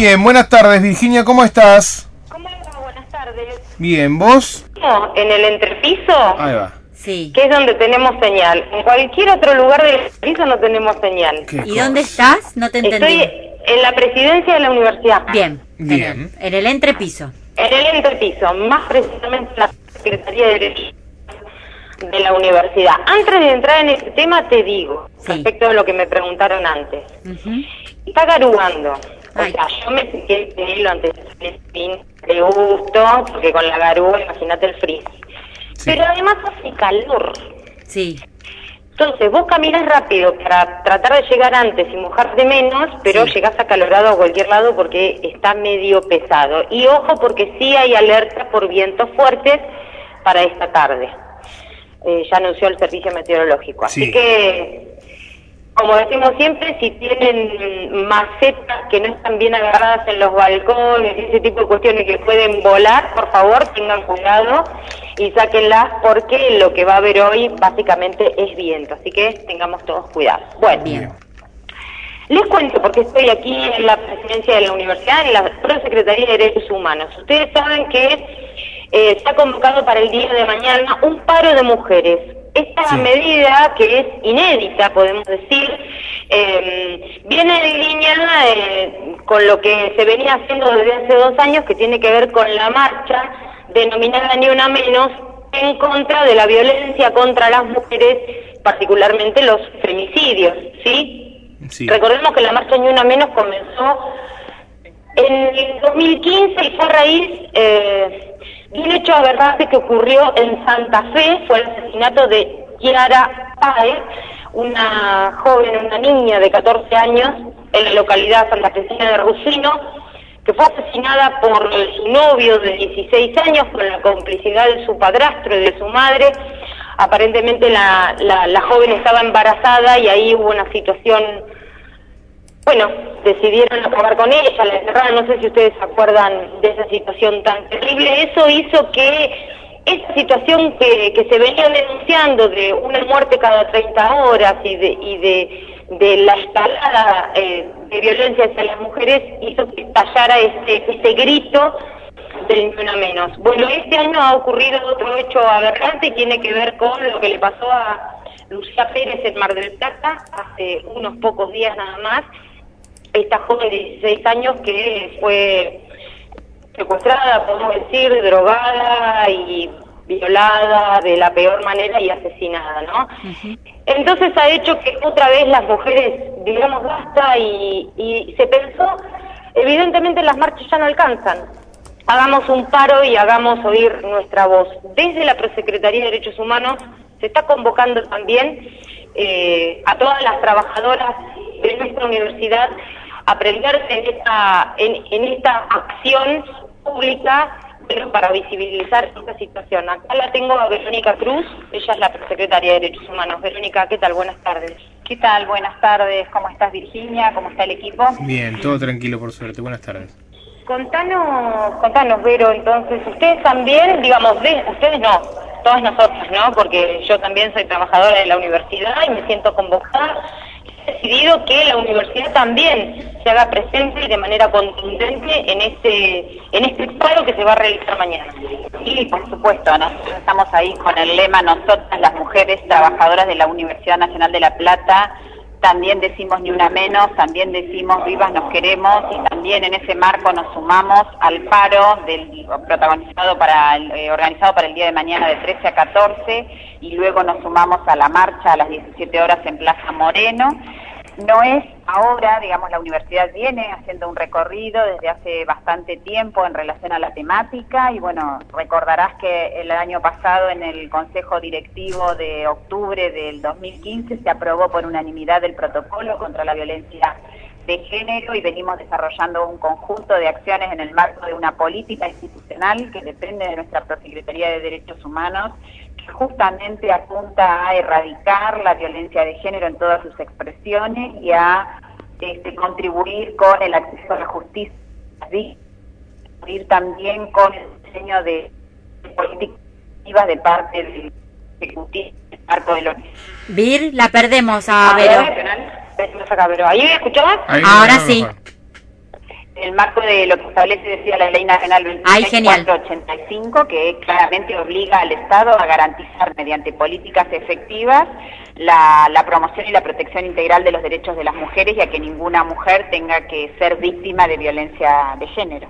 bien, buenas tardes, Virginia, ¿cómo estás? ¿Cómo le va? Buenas tardes. Bien, ¿vos? En el entrepiso, Ahí va. Sí. que es donde tenemos señal. En cualquier otro lugar del entrepiso no tenemos señal. ¿Qué ¿Y cosa? dónde estás? No te entendí. Estoy en la presidencia de la universidad. Bien. Bien. En el entrepiso. En el entrepiso, más precisamente en la Secretaría de Derechos de la universidad. Antes de entrar en este tema te digo, Sí. respecto a lo que me preguntaron antes. Ujú. Está garugando. O Ay. sea, yo me piqué el pelo antes de fin de gusto, porque con la garúa, imagínate el frizz. Sí. Pero además hace calor. Sí. Entonces, vos caminas rápido para tratar de llegar antes y mojarte menos, pero Sí. llegás acalorado a cualquier lado porque está medio pesado. Y ojo, porque sí hay alerta por vientos fuertes para esta tarde. Ya anunció el servicio meteorológico. Así Sí. que, como decimos siempre, si tienen macetas que no están bien agarradas en los balcones, ese tipo de cuestiones que pueden volar, por favor, tengan cuidado y sáquenlas, porque lo que va a haber hoy básicamente es viento, así que tengamos todos cuidado. Bueno, Bien. les cuento porque estoy aquí en la presidencia de la universidad, en la Prosecretaría de Derechos Humanos. Ustedes saben que se ha convocado para el día de mañana un paro de mujeres. Esta Sí. medida, que es inédita, podemos decir, viene en línea con lo que se venía haciendo desde hace 2 años, que tiene que ver con la marcha denominada Ni Una Menos, en contra de la violencia contra las mujeres, particularmente los femicidios, ¿sí? Sí. Recordemos que la marcha Ni Una Menos comenzó en el 2015 y fue a raíz de un hecho aberrante que ocurrió en Santa Fe. Fue el asesinato de Kiara Páez, una joven, una niña de 14 años, en la localidad santafesina de Rusino, que fue asesinada por su novio de 16 años con la complicidad de su padrastro y de su madre. Aparentemente la joven estaba embarazada y ahí hubo una situación. Bueno, decidieron acabar con ella, la enterraron. No sé si ustedes se acuerdan de esa situación tan terrible. Eso hizo que esa situación que se venía denunciando de una muerte cada 30 horas y de la escalada de violencia hacia las mujeres, hizo que estallara ese grito del Ni Una Menos. Bueno, este año ha ocurrido otro hecho aberrante y tiene que ver con lo que le pasó a Lucía Pérez en Mar del Plata hace unos pocos días nada más. Esta joven de 16 años que fue secuestrada, podemos decir, drogada y violada de la peor manera y asesinada, ¿no? Ujú. Entonces ha hecho que otra vez las mujeres digamos basta y se pensó, evidentemente las marchas ya no alcanzan. Hagamos un paro y hagamos oír nuestra voz. Desde la Prosecretaría de Derechos Humanos se está convocando también a todas las trabajadoras de nuestra universidad a prenderse en esta acción pública, pero para visibilizar esta situación. Acá la tengo a Verónica Cruz, ella es la Prosecretaria de Derechos Humanos. Verónica, ¿qué tal? Buenas tardes. ¿Qué tal? Buenas tardes. ¿Cómo estás, Virginia? ¿Cómo está el equipo? Bien, todo tranquilo por suerte. Buenas tardes. Contanos, Vero, entonces, ustedes también, digamos, ustedes no, todas nosotras, ¿no? Porque yo también soy trabajadora de la universidad y me siento convocada. He decidido que la universidad también se haga presente y de manera contundente en este paro que se va a realizar mañana. Sí, por supuesto. Nosotros estamos ahí con el lema Nosotras las mujeres trabajadoras de la Universidad Nacional de La Plata. También decimos Ni Una Menos, también decimos Vivas nos queremos, y también en ese marco nos sumamos al paro organizado para el día de mañana de 13 a 14, y luego nos sumamos a la marcha a las 17 horas en Plaza Moreno. No es ahora, digamos, la universidad viene haciendo un recorrido desde hace bastante tiempo en relación a la temática, y bueno, recordarás que el año pasado en el Consejo Directivo de octubre del 2015 se aprobó por unanimidad el protocolo contra la violencia de género, y venimos desarrollando un conjunto de acciones en el marco de una política institucional que depende de nuestra Prosecretaría de Derechos Humanos, que justamente apunta a erradicar la violencia de género en todas sus expresiones y a contribuir con el acceso a la justicia, contribuir también con el diseño de políticas activas de parte del Ejecutivo, en el marco de lo que... Vir, la perdemos a Vero. Pero ahí me escuchabas. Ahora sí. En el marco de lo que establece, decía la Ley Nacional 2485, que claramente obliga al Estado a garantizar mediante políticas efectivas la promoción y la protección integral de los derechos de las mujeres y a que ninguna mujer tenga que ser víctima de violencia de género.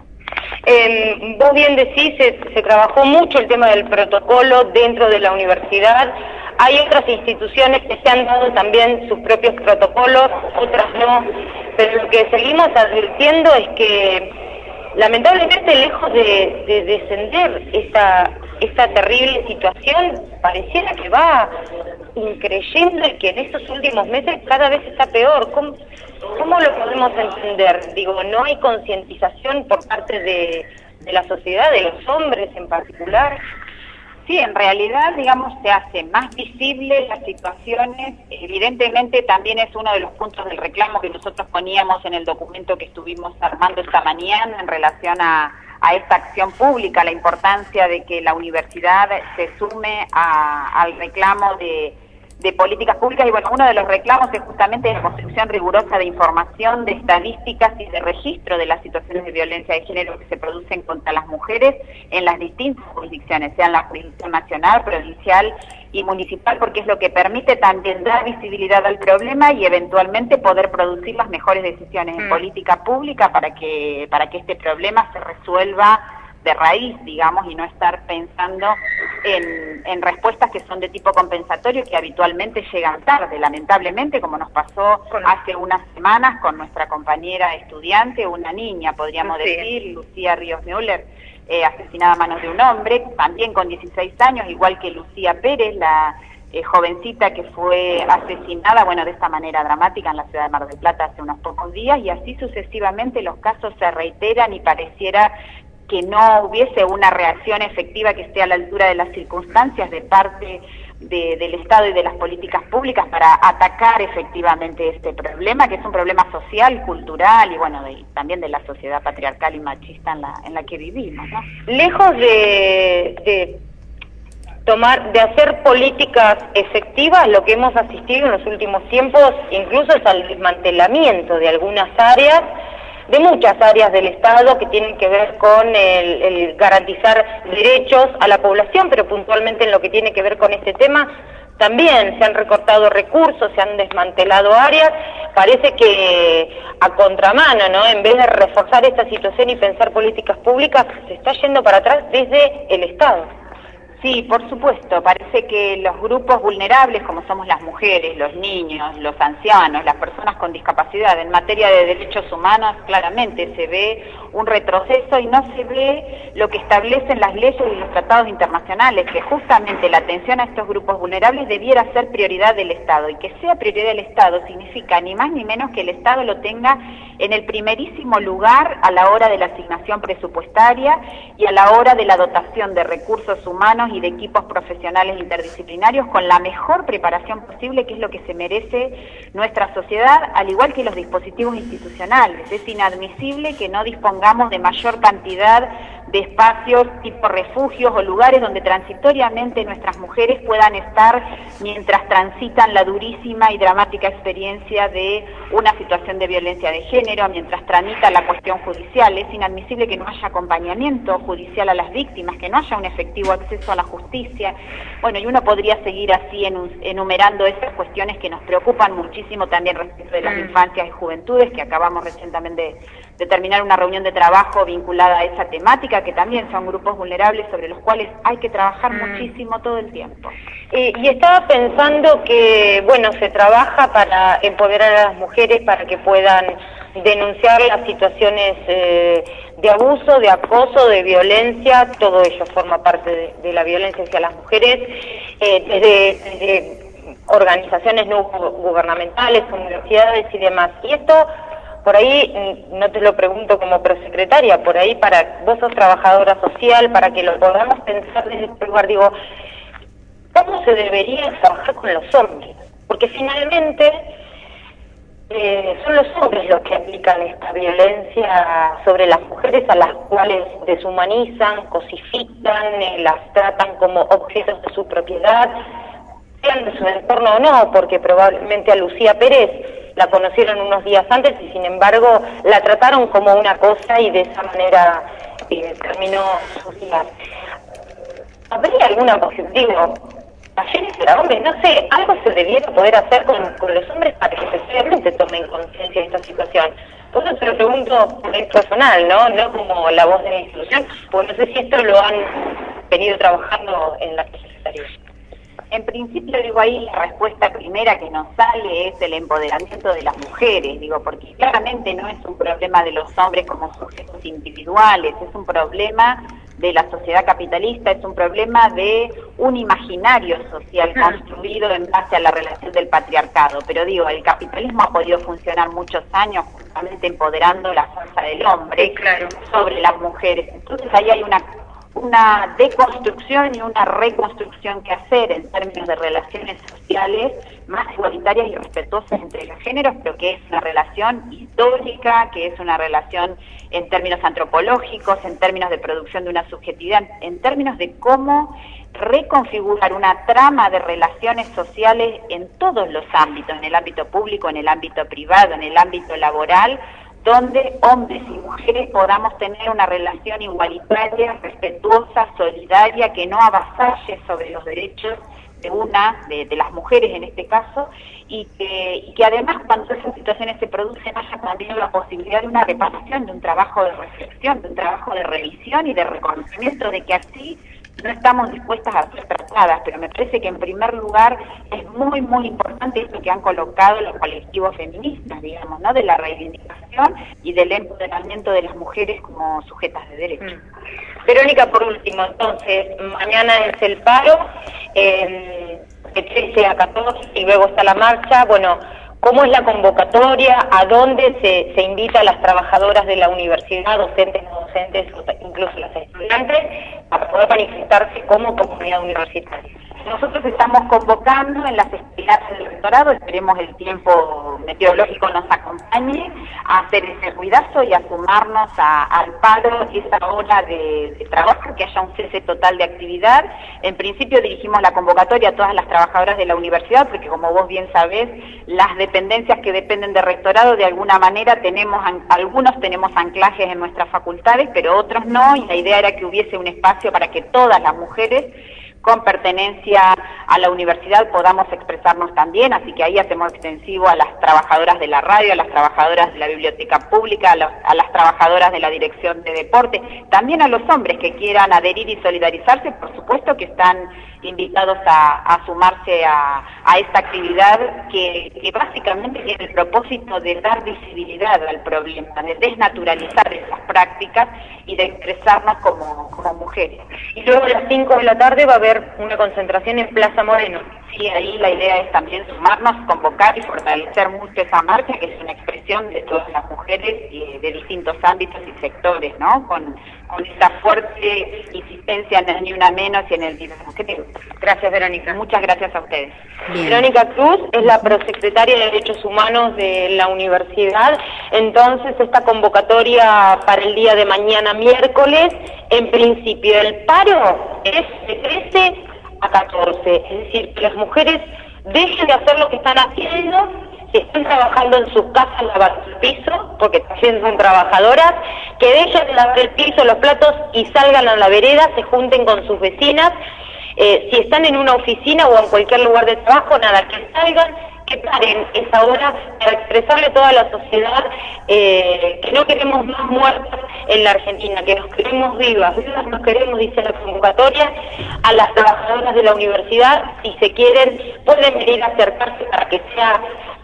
Vos bien decís, se trabajó mucho el tema del protocolo dentro de la universidad. Hay otras instituciones que se han dado también sus propios protocolos, otras no, pero lo que seguimos advirtiendo es que lamentablemente, lejos de descender esta terrible situación, pareciera que va increyendo y que en estos últimos meses cada vez está peor. ¿Cómo lo podemos entender? Digo, ¿no hay concientización por parte de la sociedad, de los hombres en particular? Sí, en realidad, digamos, se hace más visible las situaciones. Evidentemente también es uno de los puntos del reclamo que nosotros poníamos en el documento que estuvimos armando esta mañana en relación a esta acción pública, la importancia de que la universidad se sume al reclamo de políticas públicas. Y bueno, uno de los reclamos es justamente la construcción rigurosa de información, de estadísticas y de registro de las situaciones de violencia de género que se producen contra las mujeres en las distintas jurisdicciones, sean la jurisdicción nacional, provincial y municipal, porque es lo que permite también dar visibilidad al problema y eventualmente poder producir las mejores decisiones en política pública para que este problema se resuelva de raíz, digamos, y no estar pensando en respuestas que son de tipo compensatorio, que habitualmente llegan tarde, lamentablemente, como nos pasó hace unas semanas con nuestra compañera estudiante, una niña, podríamos decir, Lucía Ríos Müller, asesinada a manos de un hombre, también con 16 años, igual que Lucía Pérez, la jovencita que fue asesinada, bueno, de esta manera dramática en la ciudad de Mar del Plata hace unos pocos días, y así sucesivamente los casos se reiteran y pareciera que no hubiese una reacción efectiva que esté a la altura de las circunstancias de parte del Estado y de las políticas públicas para atacar efectivamente este problema, que es un problema social, cultural y bueno, también de la sociedad patriarcal y machista en la que vivimos, ¿no? Lejos de hacer políticas efectivas, lo que hemos asistido en los últimos tiempos incluso es al desmantelamiento de algunas áreas, de muchas áreas del Estado que tienen que ver con el garantizar derechos a la población, pero puntualmente en lo que tiene que ver con este tema también se han recortado recursos, se han desmantelado áreas. Parece que a contramano, ¿no? En vez de reforzar esta situación y pensar políticas públicas, se está yendo para atrás desde el Estado. Sí, por supuesto. Parece que los grupos vulnerables, como somos las mujeres, los niños, los ancianos, las personas con discapacidad, en materia de derechos humanos, claramente se ve un retroceso y no se ve lo que establecen las leyes y los tratados internacionales, que justamente la atención a estos grupos vulnerables debiera ser prioridad del Estado. Y que sea prioridad del Estado significa ni más ni menos que el Estado lo tenga en el primerísimo lugar a la hora de la asignación presupuestaria y a la hora de la dotación de recursos humanos y de equipos profesionales interdisciplinarios con la mejor preparación posible, que es lo que se merece nuestra sociedad, al igual que los dispositivos institucionales. Es inadmisible que no dispongamos de mayor cantidad de espacios tipo refugios o lugares donde transitoriamente nuestras mujeres puedan estar mientras transitan la durísima y dramática experiencia de una situación de violencia de género, mientras tramita la cuestión judicial. Es inadmisible que no haya acompañamiento judicial a las víctimas, que no haya un efectivo acceso a la justicia. Bueno, y uno podría seguir así enumerando esas cuestiones que nos preocupan muchísimo también respecto de las infancias y juventudes, que acabamos recientemente de terminar una reunión de trabajo vinculada a esa temática, que también son grupos vulnerables sobre los cuales hay que trabajar muchísimo todo el tiempo. Y estaba pensando que, bueno, se trabaja para empoderar a las mujeres para que puedan denunciar las situaciones de abuso, de acoso, de violencia. Todo ello forma parte de la violencia hacia las mujeres, desde organizaciones no gubernamentales, universidades y demás. Y esto, por ahí, no te lo pregunto como prosecretaria, por ahí vos sos trabajadora social, para que lo podamos pensar desde este lugar, digo, ¿cómo se debería trabajar con los hombres? Porque finalmente son los hombres los que aplican esta violencia sobre las mujeres, a las cuales deshumanizan, cosifican, las tratan como objetos de su propiedad, sean de su entorno o no, porque probablemente a Lucía Pérez la conocieron unos días antes y sin embargo la trataron como una cosa y de esa manera terminó sus días. ¿Habría alguna posibilidad? Digo, talleres para hombres, no sé, algo se debiera poder hacer con los hombres para que efectivamente tomen conciencia de esta situación. Por eso te lo pregunto por el personal, no como la voz de la institución, porque no sé si esto lo han venido trabajando en la secretaría. En principio, digo, ahí la respuesta primera que nos sale es el empoderamiento de las mujeres, digo, porque claramente no es un problema de los hombres como sujetos individuales, es un problema de la sociedad capitalista, es un problema de un imaginario social construido en base a la relación del patriarcado. Pero digo, el capitalismo ha podido funcionar muchos años justamente empoderando la fuerza del hombre sobre las mujeres. Entonces ahí hay una deconstrucción y una reconstrucción que hacer en términos de relaciones sociales más igualitarias y respetuosas entre los géneros, pero que es una relación histórica, que es una relación en términos antropológicos, en términos de producción de una subjetividad, en términos de cómo reconfigurar una trama de relaciones sociales en todos los ámbitos, en el ámbito público, en el ámbito privado, en el ámbito laboral, donde hombres y mujeres podamos tener una relación igualitaria, respetuosa, solidaria, que no avasalle sobre los derechos de las mujeres en este caso, y que además cuando esas situaciones se producen haya también la posibilidad de una reparación, de un trabajo de reflexión, de un trabajo de revisión y de reconocimiento de que así no estamos dispuestas a ser tratadas, pero me parece que en primer lugar es muy, muy importante esto que han colocado los colectivos feministas, digamos, ¿no? De la reivindicación y del empoderamiento de las mujeres como sujetas de derechos. Verónica, por último, entonces, mañana es el paro, de 13 a 14, y luego está la marcha. Bueno, ¿cómo es la convocatoria? ¿A dónde se invita a las trabajadoras de la universidad, docentes, no docentes, incluso las estudiantes, para poder manifestarse como comunidad universitaria? Nosotros estamos convocando en las escolares del rectorado, esperemos el tiempo meteorológico nos acompañe, a hacer ese ruidazo y a sumarnos al paro esa hora de trabajo, que haya un cese total de actividad. En principio dirigimos la convocatoria a todas las trabajadoras de la universidad, porque como vos bien sabés, las dependencias que dependen del rectorado, de alguna manera algunos tenemos anclajes en nuestras facultades, pero otros no, y la idea era que hubiese un espacio para que todas las mujeres con pertenencia a la universidad podamos expresarnos también, así que ahí hacemos extensivo a las trabajadoras de la radio, a las trabajadoras de la biblioteca pública, a las trabajadoras de la dirección de deporte, también a los hombres que quieran adherir y solidarizarse, por supuesto que están invitados a sumarse a esta actividad que básicamente tiene el propósito de dar visibilidad al problema, de desnaturalizar esas prácticas y de expresarnos como mujeres. Y luego a las 5 de la tarde va a haber una concentración en Plaza Moreno. Sí, ahí la idea es también sumarnos, convocar y fortalecer mucho esa marcha, que es una expresión de todas las mujeres de distintos ámbitos y sectores, ¿no? Con esa fuerte insistencia en el ni una menos y en el diálogo. Gracias, Verónica. Muchas gracias a ustedes. Bien. Verónica Cruz es la prosecretaria de Derechos Humanos de la universidad. Entonces, esta convocatoria para el día de mañana, miércoles, en principio el paro es de 13 a 14. Es decir, que las mujeres dejen de hacer lo que están haciendo, si están trabajando en sus casas lavando el piso, porque también son trabajadoras, que dejen de lavar el piso, los platos y salgan a la vereda, se junten con sus vecinas. Si están en una oficina o en cualquier lugar de trabajo, nada, que salgan, que paren esa hora para expresarle a toda la sociedad que no queremos más muertas en la Argentina, que nos queremos vivas nos queremos, dice la convocatoria, a las trabajadoras de la universidad, si se quieren, pueden venir a acercarse para que sea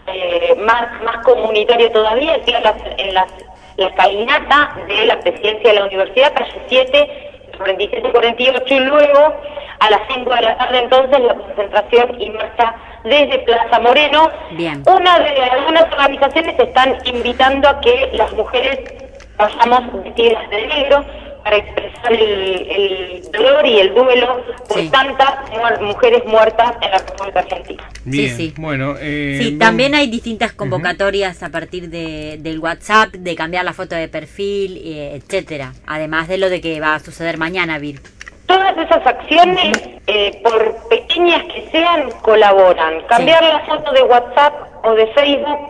más comunitario todavía, que la caminata de la presidencia de la universidad, calle 7, 47-48, y luego a las 5 de la tarde entonces la concentración y marcha desde Plaza Moreno. Bien. Algunas organizaciones están invitando a que las mujeres vayamos vestidas de negro para expresar el dolor y el duelo por Sí. tantas mujeres muertas en la República Argentina. Bien, Sí. bueno. Sí, también hay distintas convocatorias a partir del WhatsApp, de cambiar la foto de perfil, etcétera. Además de lo de que va a suceder mañana, Vir. Todas esas acciones, por pequeñas que sean, colaboran. Cambiar la foto de WhatsApp o de Facebook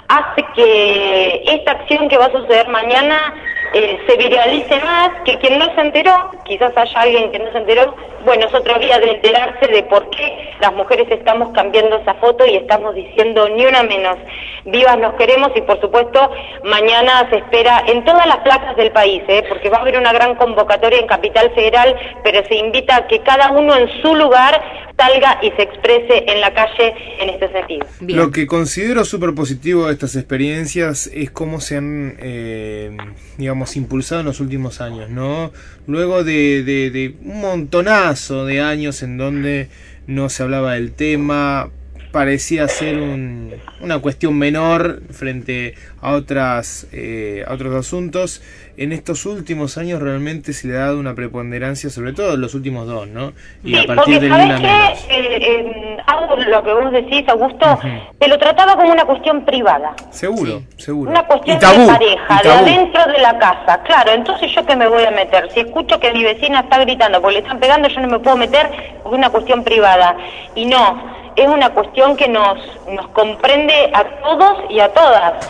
hace que esta acción que va a suceder mañana se viralice más, que quien no se enteró, quizás haya alguien que no se enteró, bueno, es otra vía de enterarse de por qué las mujeres estamos cambiando esa foto y estamos diciendo ni una menos, vivas nos queremos. Y por supuesto mañana se espera en todas las plazas del país, porque va a haber una gran convocatoria en Capital Federal, pero se invita a que cada uno en su lugar salga y se exprese en la calle en este sentido. Bien. Lo que considero súper positivo de estas experiencias es cómo se han, digamos, impulsado en los últimos años, ¿no? Luego de un montonazo de años en donde no se hablaba del tema, parecía ser una cuestión menor frente a otros asuntos. En estos últimos años realmente se le ha dado una preponderancia, sobre todo en los últimos dos, ¿no? Y a partir del Ni Una Menos. Algo lo que vos decís, Augusto, te lo trataba como una cuestión privada. Seguro. Una cuestión de pareja, de adentro de la casa. Claro, entonces yo qué me voy a meter. Si escucho que mi vecina está gritando porque le están pegando, yo no me puedo meter porque es una cuestión privada. Y no, es una cuestión que nos comprende a todos y a todas,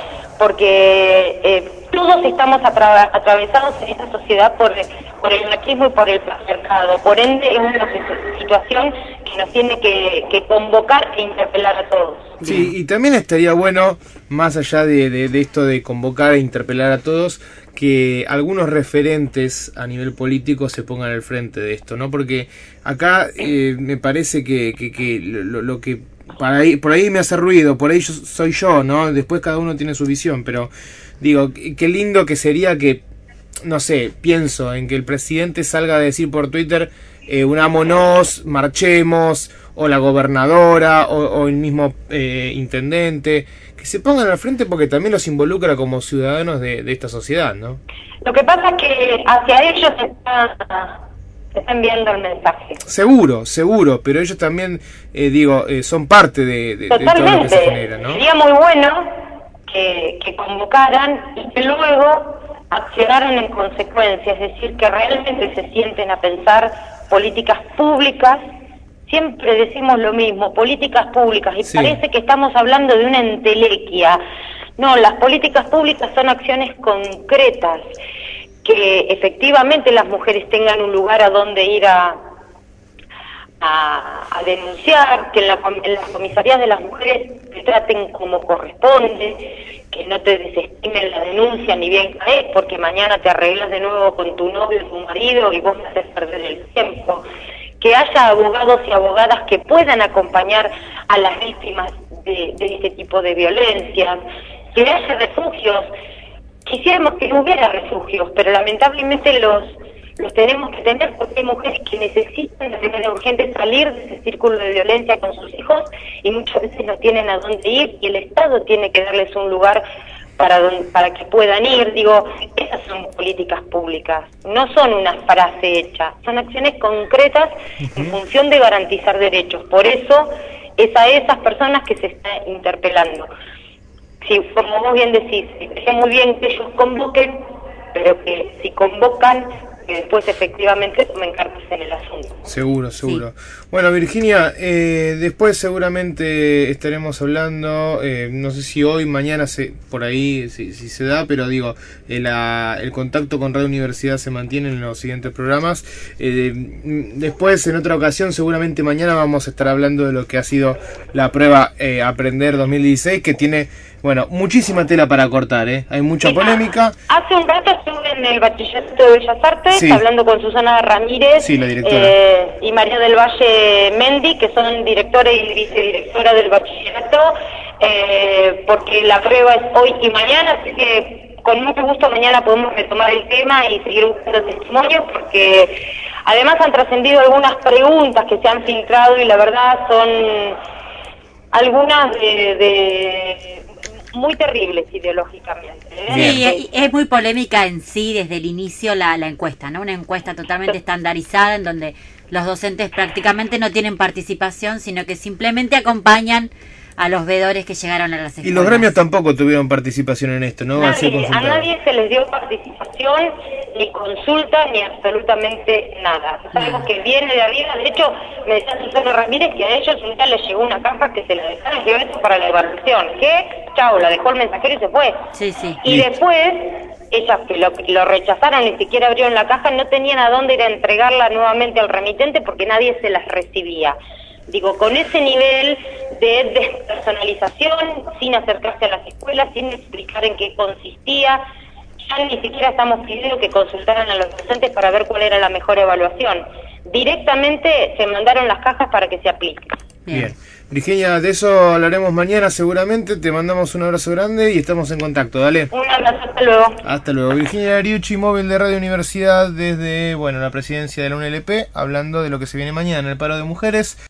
porque todos estamos atravesados en esta sociedad por el machismo y por el patriarcado. Por ende, es una situación que nos tiene que convocar e interpelar a todos. Sí, y también estaría bueno, más allá de esto de convocar e interpelar a todos, que algunos referentes a nivel político se pongan al frente de esto, ¿no? Porque acá me parece que lo que por ahí me hace ruido, por ahí soy yo, ¿no? Después cada uno tiene su visión, pero digo, qué lindo que sería que, no sé, pienso en que el presidente salga a decir por Twitter, unámonos, marchemos, o la gobernadora, o el mismo intendente, que se pongan al frente porque también los involucra como ciudadanos de esta sociedad, ¿no? Lo que pasa es que hacia ellos se está enviando el mensaje. Seguro, pero ellos también, son parte de todo lo que se genera, ¿no? Sería muy bueno que convocaran y que luego accionaran en consecuencia, es decir, que realmente se sienten a pensar políticas públicas. Siempre decimos lo mismo, políticas públicas, y parece que estamos hablando de una entelequia. No, las políticas públicas son acciones concretas, que efectivamente las mujeres tengan un lugar a donde ir a denunciar, que en las comisarías de las mujeres te traten como corresponde, que no te desestimen la denuncia ni bien caes, porque mañana te arreglas de nuevo con tu novio o tu marido y vos me haces perder el tiempo. Que haya abogados y abogadas que puedan acompañar a las víctimas de este tipo de violencias, que haya refugios. Quisiéramos que no hubiera refugios, pero lamentablemente los tenemos que tener porque hay mujeres que necesitan de manera urgente salir de ese círculo de violencia con sus hijos y muchas veces no tienen a dónde ir y el Estado tiene que darles un lugar para que puedan ir. Digo, esas son políticas públicas, no son una frase hecha, son acciones concretas en función de garantizar derechos. Por eso es a esas personas que se está interpelando. Sí, como vos bien decís, está muy bien que ellos convoquen, pero que si convocan, que después efectivamente tomen cartas en el asunto. Seguro. Bueno, Virginia, después seguramente estaremos hablando, no sé si hoy, mañana, por ahí, si se da, pero digo, el contacto con Radio Universidad se mantiene en los siguientes programas. Después, en otra ocasión, seguramente mañana vamos a estar hablando de lo que ha sido la prueba Aprender 2016, que tiene... Bueno, muchísima tela para cortar, hay mucha polémica. Hace un rato estuve en el Bachillerato de Bellas Artes hablando con Susana Ramírez la directora. Y María del Valle Mendi, que son directora y vicedirectora del bachillerato, porque la prueba es hoy y mañana, así que con mucho gusto mañana podemos retomar el tema y seguir buscando testimonios, porque además han trascendido algunas preguntas que se han filtrado y la verdad son algunas de muy terribles ideológicamente. Sí, es muy polémica en sí desde el inicio la encuesta, ¿no? Una encuesta totalmente estandarizada en donde los docentes prácticamente no tienen participación, sino que simplemente acompañan a los veedores que llegaron a las escuelas. Y los gremios tampoco tuvieron participación en esto, ¿no? A nadie se les dio participación ni consulta, ni absolutamente nada. Sabemos que viene de arriba. De hecho, me decía Susana Ramírez que a ellos un día les llegó una caja que se la dejaron llevar eso para la evaluación. ¿Qué? Chao, la dejó el mensajero y se fue. Sí. Y después, ellas que lo rechazaron, ni siquiera abrieron la caja, no tenían a dónde ir a entregarla nuevamente al remitente porque nadie se las recibía. Digo, con ese nivel de despersonalización, sin acercarse a las escuelas, sin explicar en qué consistía, ya ni siquiera estamos pidiendo que consultaran a los docentes para ver cuál era la mejor evaluación. Directamente se mandaron las cajas para que se apliquen. Bien. Virginia, de eso hablaremos mañana seguramente. Te mandamos un abrazo grande y estamos en contacto. Dale. Un abrazo, hasta luego. Hasta luego. Virginia Ariucci, móvil de Radio Universidad desde la presidencia de la UNLP, hablando de lo que se viene mañana, el paro de mujeres.